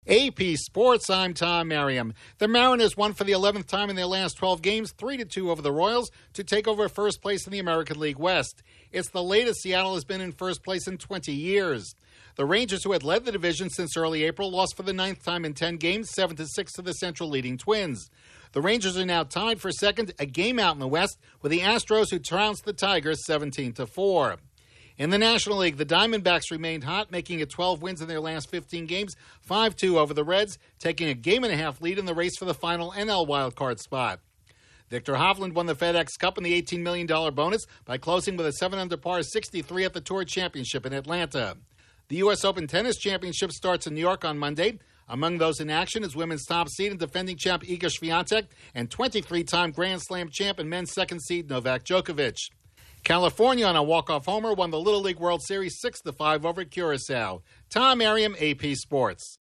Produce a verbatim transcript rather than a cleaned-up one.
A P Sports, I'm Tom Merriam. The Mariners won for the eleventh time in their last twelve games, three to two over the Royals, to take over first place in the American League West. It's the latest Seattle has been in first place in twenty years. The Rangers, who had led the division since early April, lost for the ninth time in ten games, seven to six to the Central leading Twins. The Rangers are now tied for second, a game out in the West, with the Astros, who trounced the Tigers seventeen to four. In the National League, the Diamondbacks remained hot, making it twelve wins in their last fifteen games, five two over the Reds, taking a game-and-a-half lead in the race for the final N L wildcard spot. Victor Hovland won the FedEx Cup and the eighteen million dollars bonus by closing with a seven under par sixty-three at the Tour Championship in Atlanta. The U S Open Tennis Championship starts in New York on Monday. Among those in action is women's top seed and defending champ Iga Swiatek and twenty-three-time Grand Slam champ and men's second seed Novak Djokovic. California, on a walk-off homer, won the Little League World Series six to five over Curaçao. Tom Merriam, A P Sports.